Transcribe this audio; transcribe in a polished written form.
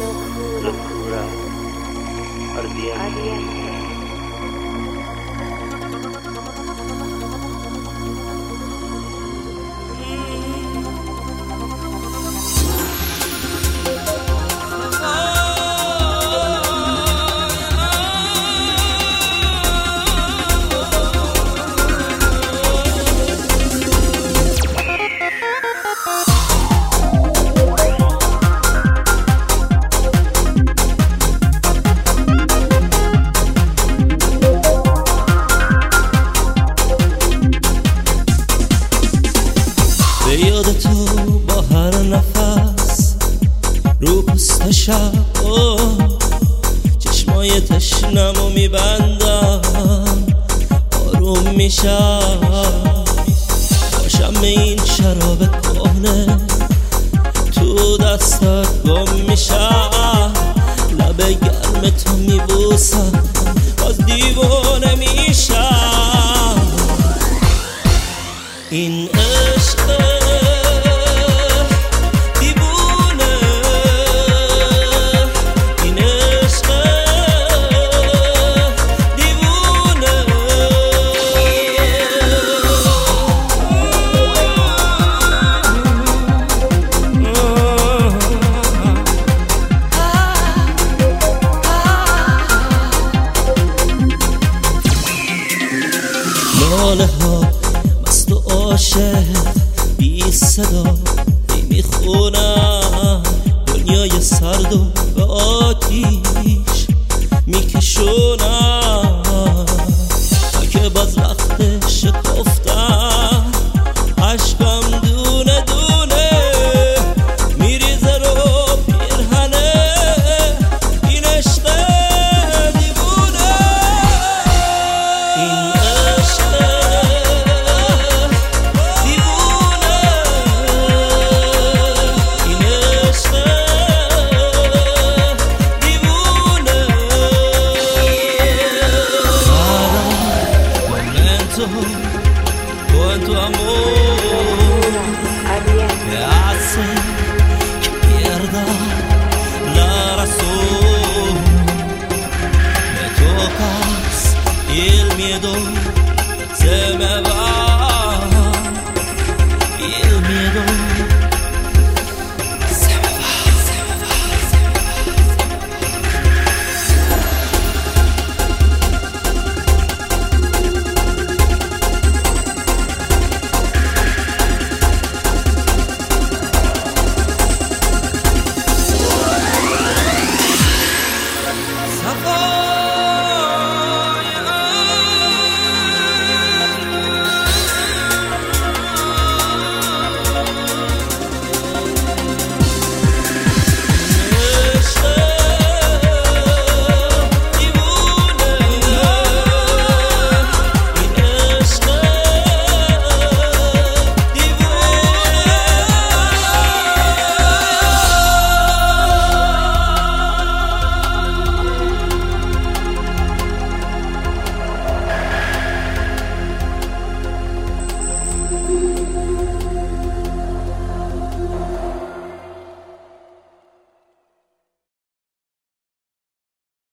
locura ardiente. به یاد تو با هر نفس رو پوست شب چشمای تشنمو میبندم آروم میشم باشم این شراب کهنه تو دستت گم میشم لب گرم تو میبوسم باز دیوانه میشم این عشق ناله ها مست و عاشق بی صدا میخونم دنیای سرد و